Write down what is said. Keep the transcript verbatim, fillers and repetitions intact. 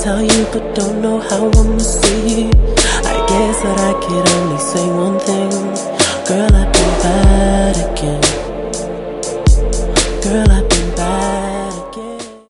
tell you, but don't know how I'ma see. I guess that I could only say one thing. Girl, I've been bad again. Girl, I've been bad.